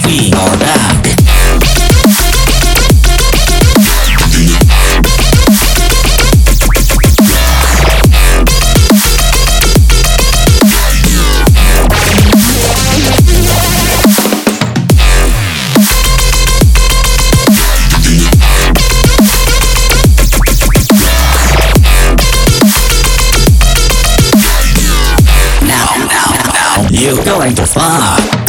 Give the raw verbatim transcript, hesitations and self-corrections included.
We are back. Now, now, now, you're going too far.